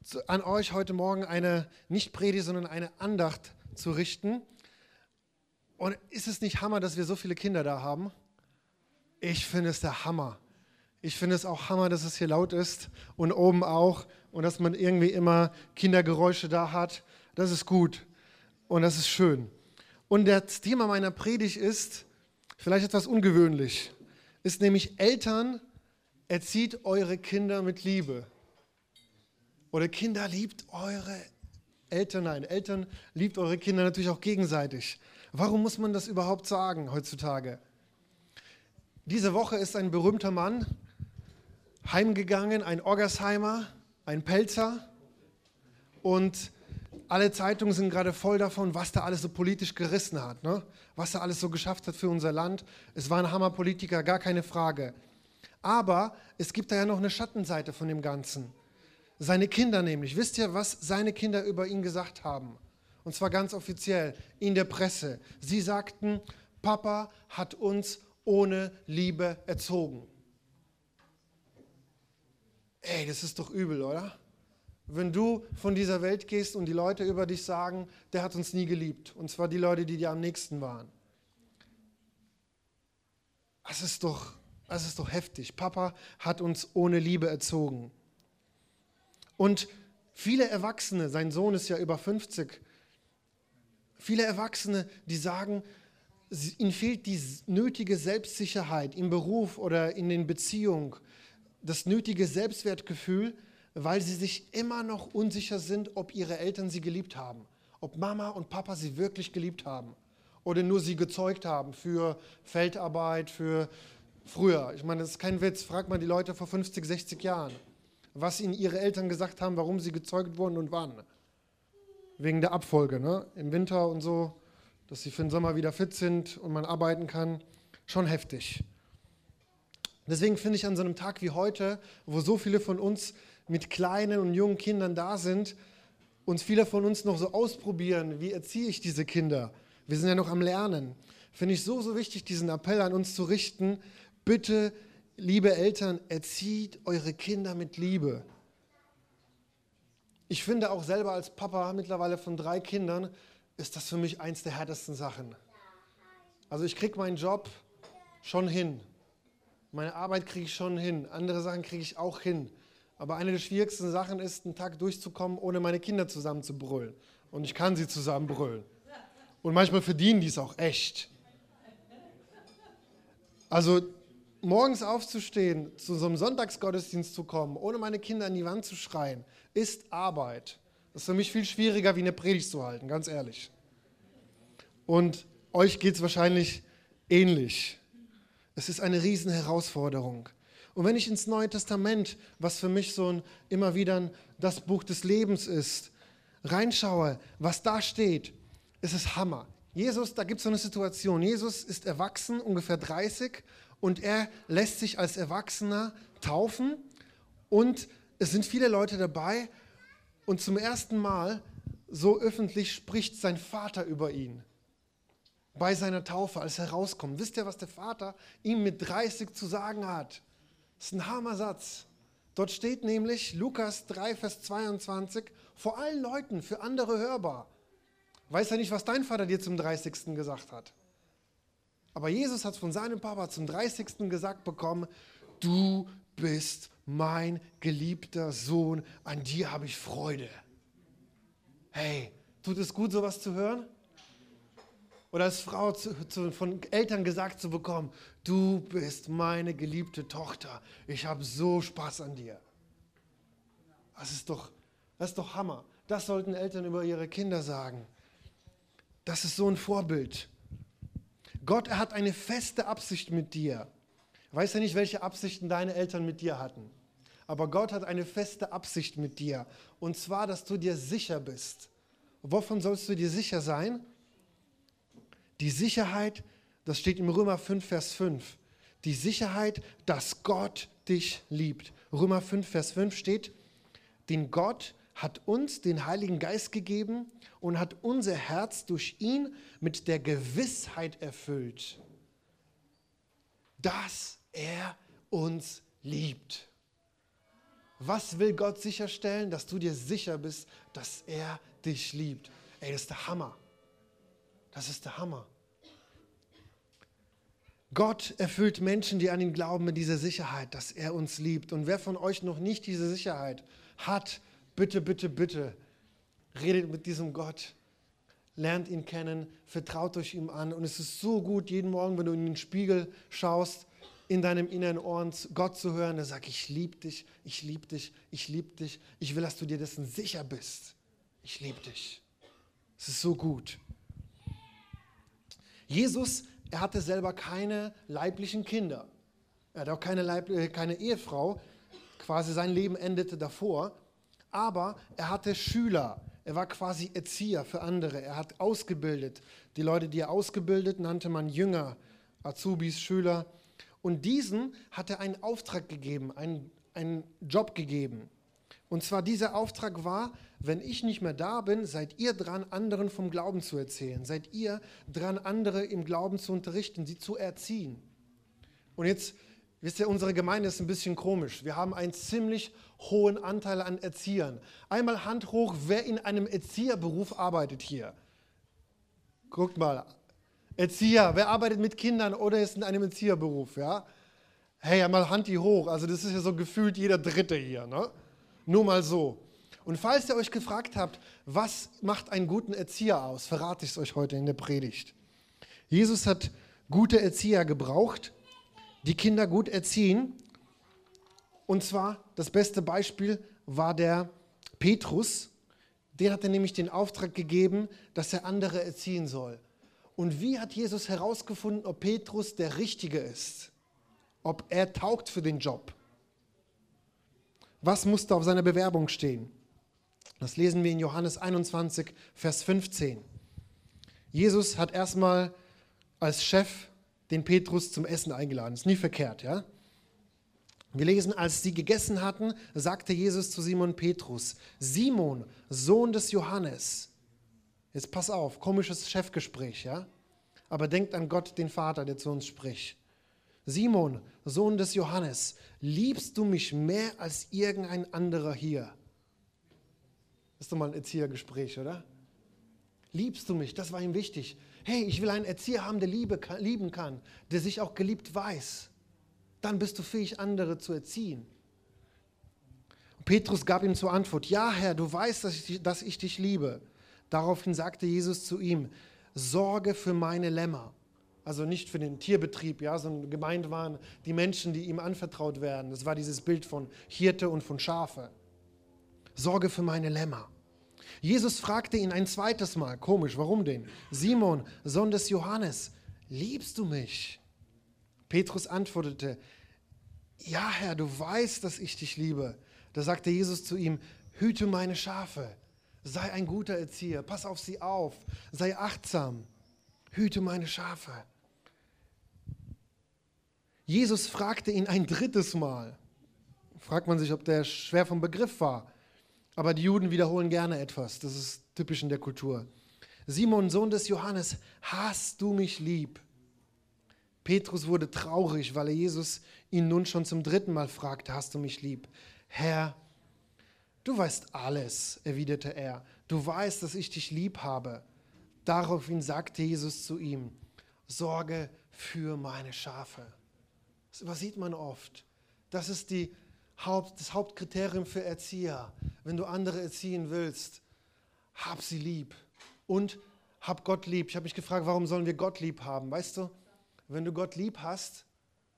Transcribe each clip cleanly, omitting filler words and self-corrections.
an euch heute Morgen eine, nicht Predigt, sondern eine Andacht zu richten. Und ist es nicht Hammer, dass wir so viele Kinder da haben? Ich finde es der Hammer. Ich finde es auch Hammer, dass es hier laut ist und oben auch und dass man irgendwie immer Kindergeräusche da hat. Das ist gut und das ist schön. Und das Thema meiner Predigt ist vielleicht etwas ungewöhnlich, ist nämlich Eltern, erzieht eure Kinder mit Liebe. Oder Kinder, liebt eure Eltern. Nein, Eltern, liebt eure Kinder natürlich auch gegenseitig. Warum muss man das überhaupt sagen heutzutage? Diese Woche ist ein berühmter Mann heimgegangen, ein Oggersheimer, ein Pelzer. Und alle Zeitungen sind gerade voll davon, was da alles so politisch gerissen hat, ne? Was er alles so geschafft hat für unser Land. Es war ein Hammerpolitiker, gar keine Frage. Aber es gibt da ja noch eine Schattenseite von dem Ganzen. Seine Kinder nämlich. Wisst ihr, was seine Kinder über ihn gesagt haben? Und zwar ganz offiziell in der Presse. Sie sagten, Papa hat uns ohne Liebe erzogen. Ey, das ist doch übel, oder? Wenn du von dieser Welt gehst und die Leute über dich sagen, der hat uns nie geliebt. Und zwar die Leute, die dir am nächsten waren. Das ist doch heftig. Papa hat uns ohne Liebe erzogen. Und viele Erwachsene, sein Sohn ist ja über 50, viele Erwachsene, die sagen, ihnen fehlt die nötige Selbstsicherheit im Beruf oder in den Beziehungen, das nötige Selbstwertgefühl, weil sie sich immer noch unsicher sind, ob ihre Eltern sie geliebt haben. Ob Mama und Papa sie wirklich geliebt haben oder nur sie gezeugt haben für Feldarbeit, für früher. Ich meine, das ist kein Witz. Frag mal die Leute vor 50, 60 Jahren, was ihnen ihre Eltern gesagt haben, warum sie gezeugt wurden und wann. Wegen der Abfolge, ne? Im Winter und so, dass sie für den Sommer wieder fit sind und man arbeiten kann. Schon heftig. Deswegen finde ich an so einem Tag wie heute, wo so viele von uns mit kleinen und jungen Kindern da sind, uns viele von uns noch so ausprobieren, wie erziehe ich diese Kinder? Wir sind ja noch am Lernen. Finde ich so wichtig, diesen Appell an uns zu richten. Bitte, liebe Eltern, erzieht eure Kinder mit Liebe. Ich finde auch selber als Papa mittlerweile von 3 Kindern, ist das für mich eins der härtesten Sachen. Also ich kriege meinen Job schon hin. Meine Arbeit kriege ich schon hin. Andere Sachen kriege ich auch hin. Aber eine der schwierigsten Sachen ist, einen Tag durchzukommen, ohne meine Kinder zusammen zu brüllen. Und ich kann sie zusammen brüllen. Und manchmal verdienen die es auch echt. Also morgens aufzustehen, zu so einem Sonntagsgottesdienst zu kommen, ohne meine Kinder an die Wand zu schreien, ist Arbeit. Das ist für mich viel schwieriger, wie eine Predigt zu halten, ganz ehrlich. Und euch geht es wahrscheinlich ähnlich. Es ist eine riesen Herausforderung. Und wenn ich ins Neue Testament, was für mich immer wieder das Buch des Lebens ist, reinschaue, was da steht, ist es Hammer. Jesus, da gibt es so eine Situation. Jesus ist erwachsen, ungefähr 30, und er lässt sich als Erwachsener taufen. Und es sind viele Leute dabei. Und zum ersten Mal, so öffentlich, spricht sein Vater über ihn. Bei seiner Taufe, als er rauskommt. Wisst ihr, was der Vater ihm mit 30 zu sagen hat? Das ist ein Hammersatz. Dort steht nämlich Lukas 3, Vers 22, vor allen Leuten, für andere hörbar. Weiß ja nicht, was dein Vater dir zum 30. gesagt hat. Aber Jesus hat von seinem Papa zum 30. gesagt bekommen, du bist mein geliebter Sohn, an dir habe ich Freude. Hey, tut es gut, sowas zu hören? Oder als Frau von Eltern gesagt zu bekommen, du bist meine geliebte Tochter, ich habe so Spaß an dir. Das ist doch Hammer. Das sollten Eltern über ihre Kinder sagen. Das ist so ein Vorbild. Gott, er hat eine feste Absicht mit dir. Ich weiß ja nicht, welche Absichten deine Eltern mit dir hatten. Aber Gott hat eine feste Absicht mit dir. Und zwar, dass du dir sicher bist. Wovon sollst du dir sicher sein? Die Sicherheit, das steht im Römer 5, Vers 5. Die Sicherheit, dass Gott dich liebt. Römer 5, Vers 5 steht, denn Gott hat uns den Heiligen Geist gegeben und hat unser Herz durch ihn mit der Gewissheit erfüllt, dass er uns liebt. Was will Gott sicherstellen? Dass du dir sicher bist, dass er dich liebt. Ey, das ist der Hammer. Das ist der Hammer. Gott erfüllt Menschen, die an ihn glauben, mit dieser Sicherheit, dass er uns liebt. Und wer von euch noch nicht diese Sicherheit hat, bitte, bitte, bitte, redet mit diesem Gott. Lernt ihn kennen, vertraut euch ihm an. Und es ist so gut, jeden Morgen, wenn du in den Spiegel schaust, in deinem inneren Ohr Gott zu hören, der sagt, ich liebe dich, ich liebe dich, ich liebe dich. Ich will, dass du dir dessen sicher bist. Ich liebe dich. Es ist so gut. Jesus, er hatte selber keine leiblichen Kinder. Er hatte auch keine Ehefrau. Quasi sein Leben endete davor. Aber er hatte Schüler. Er war quasi Erzieher für andere. Er hat ausgebildet. Die Leute, die er ausgebildet, nannte man Jünger, Azubis, Schüler. Und diesen hat er einen Auftrag gegeben, einen Job gegeben. Und zwar dieser Auftrag war, wenn ich nicht mehr da bin, seid ihr dran, anderen vom Glauben zu erzählen. Seid ihr dran, andere im Glauben zu unterrichten, sie zu erziehen. Und jetzt, wisst ihr, unsere Gemeinde ist ein bisschen komisch. Wir haben einen ziemlich hohen Anteil an Erziehern. Einmal Hand hoch, wer in einem Erzieherberuf arbeitet hier? Guckt mal. Erzieher, wer arbeitet mit Kindern oder ist in einem Erzieherberuf? Ja? Hey, einmal Hand die hoch. Also das ist ja so gefühlt jeder Dritte hier. Ne? Nur mal so. Und falls ihr euch gefragt habt, was macht einen guten Erzieher aus, verrate ich es euch heute in der Predigt. Jesus hat gute Erzieher gebraucht, die Kinder gut erziehen. Und zwar, das beste Beispiel war der Petrus. Den hat er nämlich den Auftrag gegeben, dass er andere erziehen soll. Und wie hat Jesus herausgefunden, ob Petrus der Richtige ist? Ob er taugt für den Job? Was musste auf seiner Bewerbung stehen? Das lesen wir in Johannes 21, Vers 15. Jesus hat erstmal als Chef den Petrus zum Essen eingeladen. Ist nie verkehrt, ja? Wir lesen, als sie gegessen hatten, sagte Jesus zu Simon Petrus, Simon, Sohn des Johannes. Jetzt pass auf, komisches Chefgespräch, ja? Aber denkt an Gott, den Vater, der zu uns spricht. Simon, Sohn des Johannes, liebst du mich mehr als irgendein anderer hier? Das ist doch mal ein Erziehergespräch, oder? Liebst du mich? Das war ihm wichtig. Hey, ich will einen Erzieher haben, der lieben kann, der sich auch geliebt weiß. Dann bist du fähig, andere zu erziehen. Petrus gab ihm zur Antwort, ja Herr, du weißt, dass ich dich liebe. Daraufhin sagte Jesus zu ihm, sorge für meine Lämmer. Also nicht für den Tierbetrieb, ja, sondern gemeint waren die Menschen, die ihm anvertraut werden. Das war dieses Bild von Hirte und von Schafe. Sorge für meine Lämmer. Jesus fragte ihn ein zweites Mal, komisch, warum denn? Simon, Sohn des Johannes, liebst du mich? Petrus antwortete, ja Herr, du weißt, dass ich dich liebe. Da sagte Jesus zu ihm, hüte meine Schafe. Sei ein guter Erzieher, pass auf sie auf, sei achtsam, hüte meine Schafe. Jesus fragte ihn ein drittes Mal. Fragt man sich, ob der schwer vom Begriff war. Aber die Juden wiederholen gerne etwas, das ist typisch in der Kultur. Simon, Sohn des Johannes, hast du mich lieb? Petrus wurde traurig, weil er Jesus ihn nun schon zum dritten Mal fragte, hast du mich lieb? Herr, du weißt alles, erwiderte er. Du weißt, dass ich dich lieb habe. Daraufhin sagte Jesus zu ihm, sorge für meine Schafe. Das übersieht man oft. Das ist das Hauptkriterium für Erzieher. Wenn du andere erziehen willst, hab sie lieb und hab Gott lieb. Ich habe mich gefragt, warum sollen wir Gott lieb haben? Weißt du, wenn du Gott lieb hast,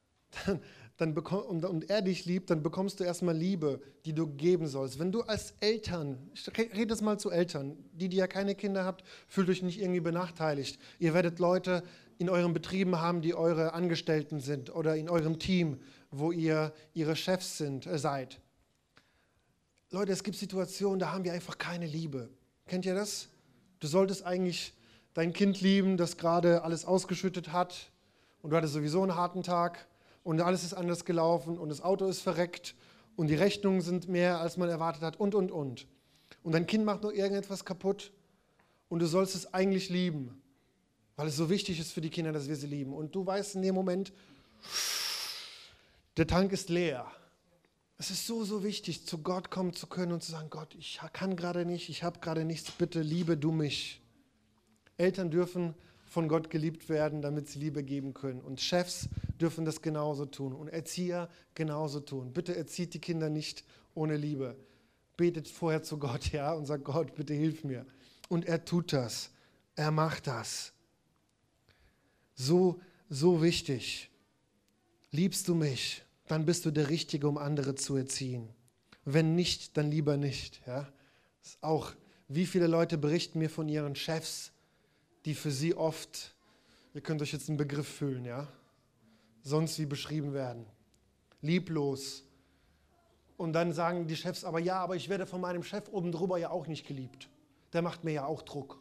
und er dich liebt, dann bekommst du erstmal Liebe, die du geben sollst. Wenn du als Eltern, ich rede das mal zu Eltern, die ja keine Kinder habt, fühlt euch nicht irgendwie benachteiligt. Ihr werdet Leute in euren Betrieben haben, die eure Angestellten sind oder in eurem Team, wo ihr ihre Chefs seid. Leute, es gibt Situationen, da haben wir einfach keine Liebe. Kennt ihr das? Du solltest eigentlich dein Kind lieben, das gerade alles ausgeschüttet hat und du hattest sowieso einen harten Tag und alles ist anders gelaufen und das Auto ist verreckt und die Rechnungen sind mehr, als man erwartet hat und. Und dein Kind macht nur irgendetwas kaputt und du sollst es eigentlich lieben, weil es so wichtig ist für die Kinder, dass wir sie lieben. Und du weißt in dem Moment, der Tank ist leer. Es ist so, so wichtig, zu Gott kommen zu können und zu sagen, Gott, ich kann gerade nicht, ich habe gerade nichts, bitte liebe du mich. Eltern dürfen von Gott geliebt werden, damit sie Liebe geben können. Und Chefs dürfen das genauso tun und Erzieher genauso tun. Bitte erzieht die Kinder nicht ohne Liebe. Betet vorher zu Gott, ja, und sagt, Gott, bitte hilf mir. Und er tut das. Er macht das. So, so wichtig. Liebst du mich, dann bist du der Richtige, um andere zu erziehen. Wenn nicht, dann lieber nicht. Ja? Das ist auch, wie viele Leute berichten mir von ihren Chefs, die für sie oft, ihr könnt euch jetzt einen Begriff füllen, ja, sonst wie beschrieben werden. Lieblos. Und dann sagen die Chefs, aber ja, aber ich werde von meinem Chef oben drüber ja auch nicht geliebt. Der macht mir ja auch Druck.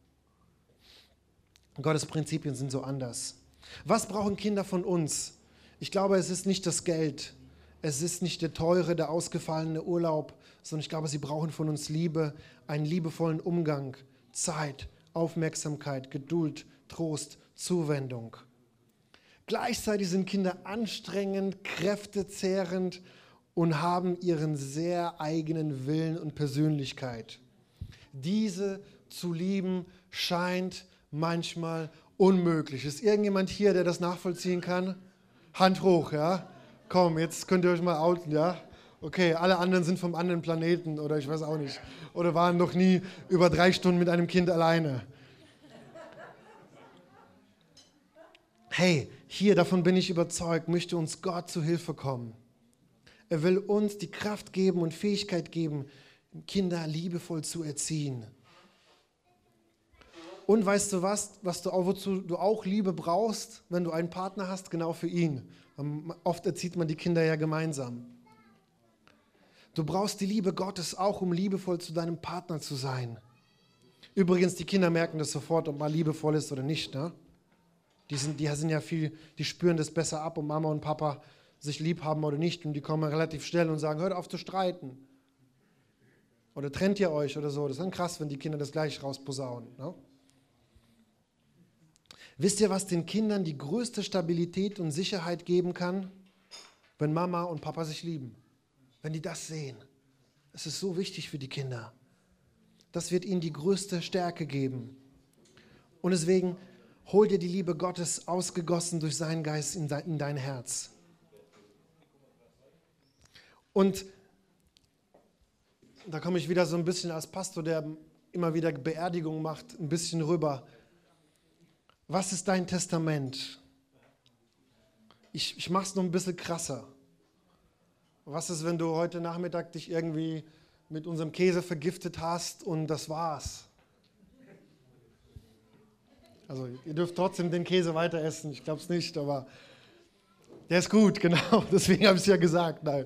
Gottes Prinzipien sind so anders. Was brauchen Kinder von uns? Ich glaube, es ist nicht das Geld, es ist nicht der teure, der ausgefallene Urlaub, sondern ich glaube, sie brauchen von uns Liebe, einen liebevollen Umgang, Zeit, Aufmerksamkeit, Geduld, Trost, Zuwendung. Gleichzeitig sind Kinder anstrengend, kräftezehrend und haben ihren sehr eigenen Willen und Persönlichkeit. Diese zu lieben scheint manchmal unmöglich. Ist irgendjemand hier, der das nachvollziehen kann? Hand hoch, ja? Komm, jetzt könnt ihr euch mal outen, ja? Okay, alle anderen sind vom anderen Planeten oder ich weiß auch nicht. Oder waren noch nie über 3 Stunden mit einem Kind alleine. Hey, hier, davon bin ich überzeugt, möchte uns Gott zu Hilfe kommen. Er will uns die Kraft geben und Fähigkeit geben, Kinder liebevoll zu erziehen. Und weißt du was, wozu du auch Liebe brauchst, wenn du einen Partner hast, genau für ihn. Oft erzieht man die Kinder ja gemeinsam. Du brauchst die Liebe Gottes auch, um liebevoll zu deinem Partner zu sein. Übrigens, die Kinder merken das sofort, ob man liebevoll ist oder nicht. Ne? Die spüren das besser ab, ob Mama und Papa sich lieb haben oder nicht. Und die kommen relativ schnell und sagen, hört auf zu streiten. Oder trennt ihr euch oder so. Das ist dann krass, wenn die Kinder das gleich rausposaunen. Ne? Wisst ihr, was den Kindern die größte Stabilität und Sicherheit geben kann? Wenn Mama und Papa sich lieben. Wenn die das sehen. Es ist so wichtig für die Kinder. Das wird ihnen die größte Stärke geben. Und deswegen hol dir die Liebe Gottes ausgegossen durch seinen Geist in dein Herz. Und da komme ich wieder so ein bisschen als Pastor, der immer wieder Beerdigung macht, ein bisschen rüber. Was ist dein Testament? Ich mache es noch ein bisschen krasser. Was ist, wenn du heute Nachmittag dich irgendwie mit unserem Käse vergiftet hast und das war's? Also ihr dürft trotzdem den Käse weiter essen, ich glaube es nicht, aber der ist gut, genau, deswegen habe ich es ja gesagt. Nein.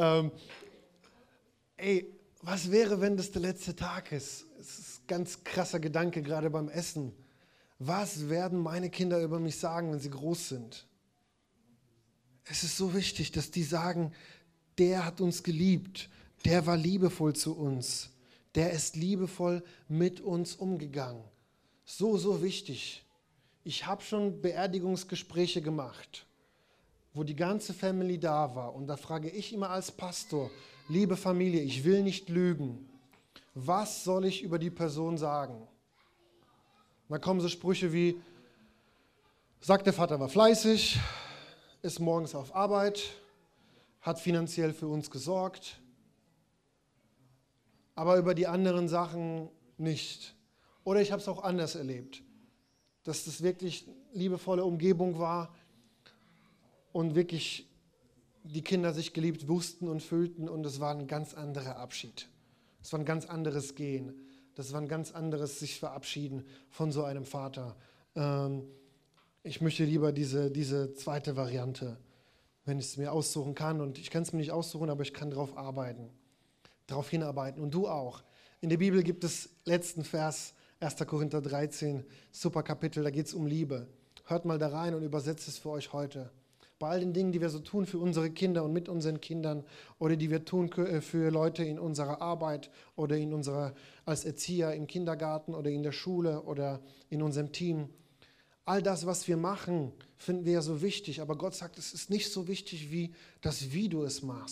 Was wäre, wenn das der letzte Tag ist? Es ist ein ganz krasser Gedanke, gerade beim Essen. Was werden meine Kinder über mich sagen, wenn sie groß sind? Es ist so wichtig, dass die sagen, der hat uns geliebt, der war liebevoll zu uns, der ist liebevoll mit uns umgegangen. So, so wichtig. Ich habe schon Beerdigungsgespräche gemacht, wo die ganze Family da war. Und da frage ich immer als Pastor, liebe Familie, ich will nicht lügen. Was soll ich über die Person sagen? Und dann kommen so Sprüche wie, sagt der Vater war fleißig, ist morgens auf Arbeit, hat finanziell für uns gesorgt, aber über die anderen Sachen nicht. Oder ich habe es auch anders erlebt, dass das wirklich liebevolle Umgebung war und wirklich die Kinder sich geliebt wussten und fühlten und es war ein ganz anderer Abschied. Es war ein ganz anderes Gehen. Das war ein ganz anderes sich verabschieden von so einem Vater. Ich möchte lieber diese zweite Variante, wenn ich es mir aussuchen kann. Und ich kann es mir nicht aussuchen, aber ich kann darauf hinarbeiten. Und du auch. In der Bibel gibt es letzten Vers, 1. Korinther 13, super Kapitel, da geht es um Liebe. Hört mal da rein und übersetzt es für euch heute. Bei all den Dingen, die wir so tun für unsere Kinder und mit unseren Kindern oder die wir tun für Leute in unserer Arbeit oder als Erzieher im Kindergarten oder in der Schule oder in unserem Team. All das, was wir machen, finden wir ja so wichtig, aber Gott sagt, es ist nicht so wichtig wie das, wie du es machst.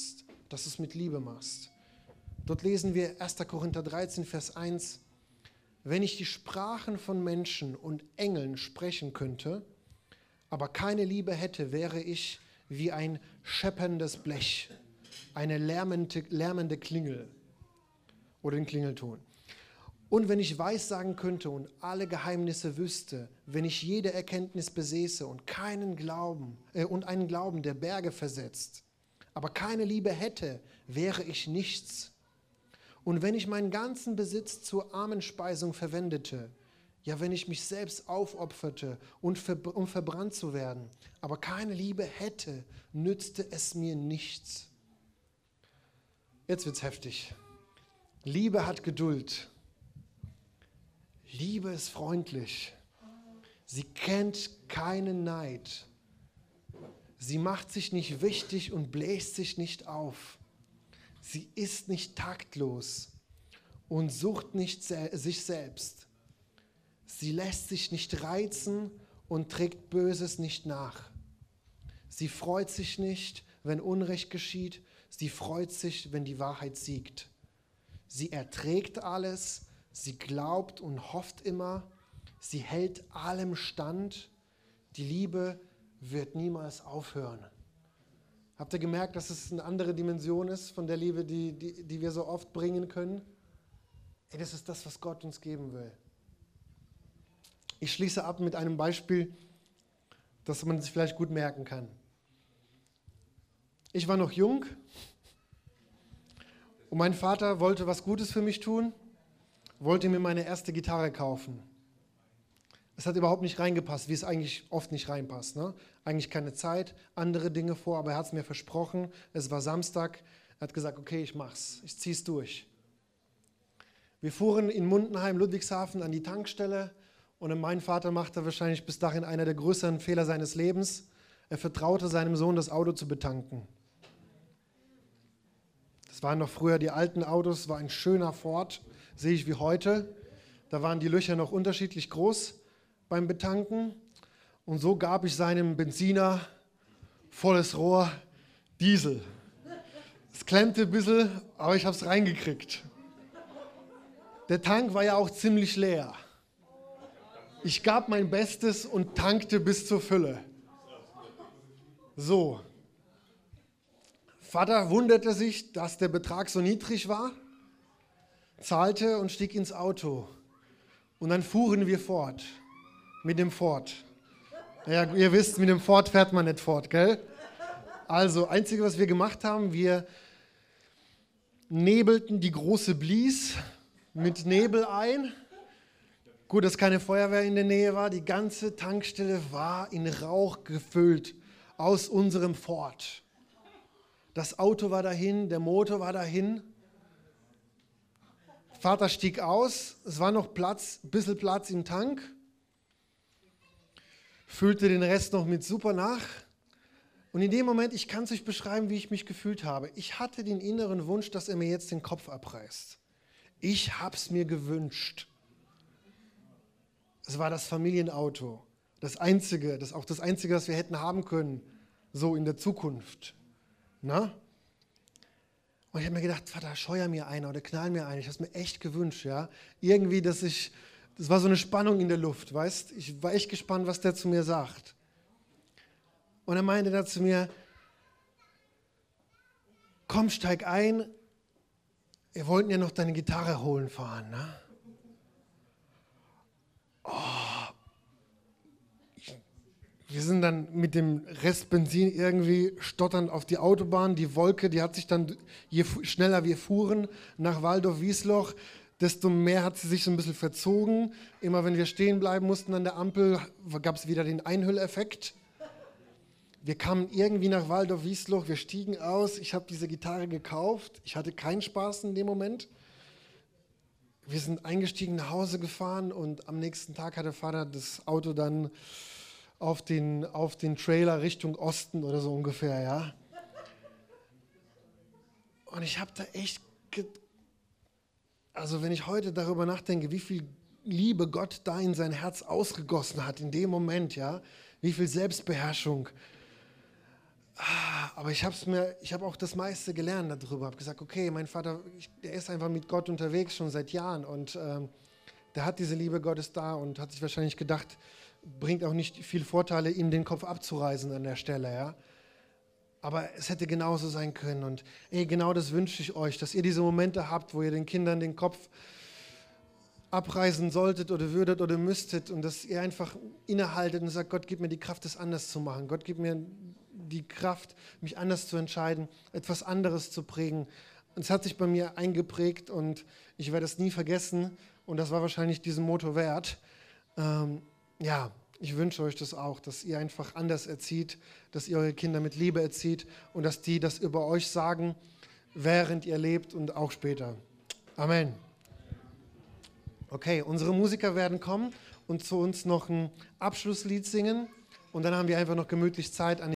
dass du es mit Liebe machst. Dort lesen wir 1. Korinther 13, Vers 1, wenn ich die Sprachen von Menschen und Engeln sprechen könnte, aber keine Liebe hätte, wäre ich wie ein schepperndes Blech, eine lärmende Klingel oder den Klingelton. Und wenn ich Weissagen könnte und alle Geheimnisse wüsste, wenn ich jede Erkenntnis besäße und einen Glauben, der Berge versetzt, aber keine Liebe hätte, wäre ich nichts. Und wenn ich meinen ganzen Besitz zur Armenspeisung verwendete, ja, wenn ich mich selbst aufopferte, um verbrannt zu werden, aber keine Liebe hätte, nützte es mir nichts. Jetzt wird's heftig. Liebe hat Geduld. Liebe ist freundlich. Sie kennt keinen Neid. Sie macht sich nicht wichtig und bläst sich nicht auf. Sie ist nicht taktlos und sucht nicht sich selbst. Sie lässt sich nicht reizen und trägt Böses nicht nach. Sie freut sich nicht, wenn Unrecht geschieht. Sie freut sich, wenn die Wahrheit siegt. Sie erträgt alles. Sie glaubt und hofft immer. Sie hält allem stand. Die Liebe wird niemals aufhören. Habt ihr gemerkt, dass es eine andere Dimension ist von der Liebe, die wir so oft bringen können? Das ist das, was Gott uns geben will. Ich schließe ab mit einem Beispiel, das man sich vielleicht gut merken kann. Ich war noch jung und mein Vater wollte was Gutes für mich tun, wollte mir meine erste Gitarre kaufen. Es hat überhaupt nicht reingepasst, wie es eigentlich oft nicht reinpasst. Ne? Eigentlich keine Zeit, andere Dinge vor, aber er hat es mir versprochen. Es war Samstag, er hat gesagt, okay, ich mach's, ich zieh's durch. Wir fuhren in Mundenheim, Ludwigshafen an die Tankstelle und mein Vater machte wahrscheinlich bis dahin einer der größeren Fehler seines Lebens. Er vertraute seinem Sohn, das Auto zu betanken. Das waren noch früher die alten Autos, war ein schöner Ford, sehe ich wie heute. Da waren die Löcher noch unterschiedlich groß beim Betanken. Und so gab ich seinem Benziner volles Rohr Diesel. Es klemmte ein bisschen, aber ich habe es reingekriegt. Der Tank war ja auch ziemlich leer. Ich gab mein Bestes und tankte bis zur Fülle. So. Vater wunderte sich, dass der Betrag so niedrig war, zahlte und stieg ins Auto. Und dann fuhren wir fort mit dem Ford. Ja, ihr wisst, mit dem Ford fährt man nicht fort, gell? Also, Einzige, was wir gemacht haben, wir nebelten die große Blies mit Nebel ein. Gut, dass keine Feuerwehr in der Nähe war. Die ganze Tankstelle war in Rauch gefüllt aus unserem Ford. Das Auto war dahin, der Motor war dahin. Vater stieg aus, es war noch Platz, ein bisschen Platz im Tank. Füllte den Rest noch mit Super nach. Und in dem Moment, ich kann es euch beschreiben, wie ich mich gefühlt habe. Ich hatte den inneren Wunsch, dass er mir jetzt den Kopf abreißt. Ich habe es mir gewünscht. Es war das Familienauto. Das Einzige, auch das Einzige, was wir hätten haben können, so in der Zukunft. Na? Und ich habe mir gedacht, Vater, scheuer mir einer oder knall mir einer. Ich habe es mir echt gewünscht, ja. Irgendwie, das war so eine Spannung in der Luft, weißt? Ich war echt gespannt, was der zu mir sagt. Und er meinte da zu mir, komm, steig ein, wir wollten ja noch deine Gitarre holen fahren, ne? Wir sind dann mit dem Rest Benzin irgendwie stotternd auf die Autobahn. Die Wolke, die hat sich dann, je schneller wir fuhren nach Waldorf-Wiesloch, desto mehr hat sie sich so ein bisschen verzogen. Immer wenn wir stehen bleiben mussten an der Ampel, gab es wieder den Einhülleffekt. Wir kamen irgendwie nach Waldorf-Wiesloch, wir stiegen aus. Ich habe diese Gitarre gekauft. Ich hatte keinen Spaß in dem Moment. Wir sind eingestiegen, nach Hause gefahren und am nächsten Tag hat der Vater das Auto dann auf den Trailer Richtung Osten oder so ungefähr, ja. Und ich habe da echt, also wenn ich heute darüber nachdenke, wie viel Liebe Gott da in sein Herz ausgegossen hat, in dem Moment, ja, wie viel Selbstbeherrschung. Aber ich habe auch das meiste gelernt darüber. Habe gesagt, okay, mein Vater, der ist einfach mit Gott unterwegs schon seit Jahren und der hat diese Liebe Gottes da und hat sich wahrscheinlich gedacht, bringt auch nicht viel Vorteile, ihm den Kopf abzureißen an der Stelle, ja. Aber es hätte genauso sein können und genau das wünsche ich euch, dass ihr diese Momente habt, wo ihr den Kindern den Kopf abreißen solltet oder würdet oder müsstet und dass ihr einfach innehaltet und sagt, Gott, gib mir die Kraft, das anders zu machen. Gott, gib mir die Kraft, mich anders zu entscheiden, etwas anderes zu prägen. Und es hat sich bei mir eingeprägt und ich werde es nie vergessen und das war wahrscheinlich diesen Motto wert. Ich wünsche euch das auch, dass ihr einfach anders erzieht, dass ihr eure Kinder mit Liebe erzieht und dass die das über euch sagen, während ihr lebt und auch später. Amen. Okay, unsere Musiker werden kommen und zu uns noch ein Abschlusslied singen und dann haben wir einfach noch gemütlich Zeit an